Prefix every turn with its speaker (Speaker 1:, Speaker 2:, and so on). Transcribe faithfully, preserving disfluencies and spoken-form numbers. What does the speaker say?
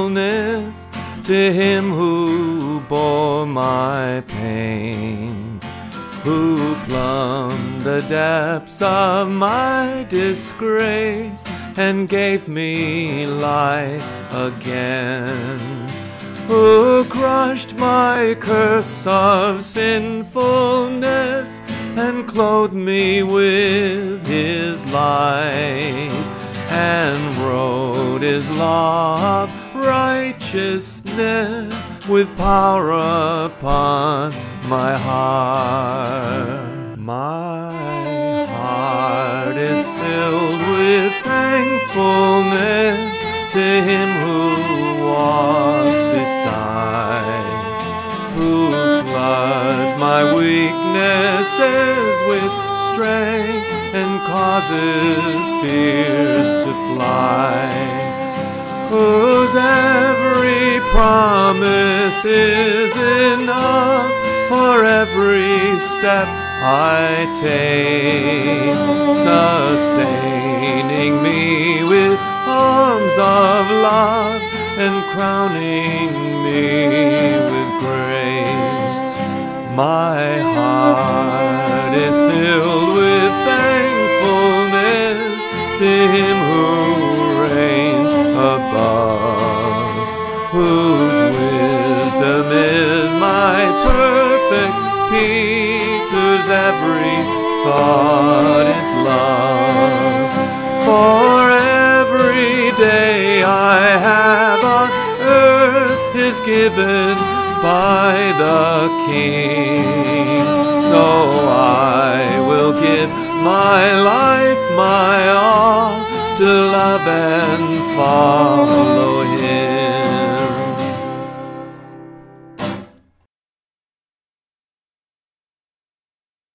Speaker 1: thankfulness to him who bore my pain, who plumbed the depths of my disgrace and gave me life again, who crushed my curse of sinfulness and clothed me with his light, and wrote his law of righteousness with power upon my heart. My heart is filled with thankfulness to him who walks beside, who floods my weaknesses with strength and causes fears to fly, whose every promise is enough for every step I take, sustaining me with arms of love and crowning me with grace. My heart is filled with thankfulness to him who reigns above, whose wisdom is my perfect peace, whose every thought is love. For every day I have on earth is given by the King, so I will give my life, my all, to love and follow him.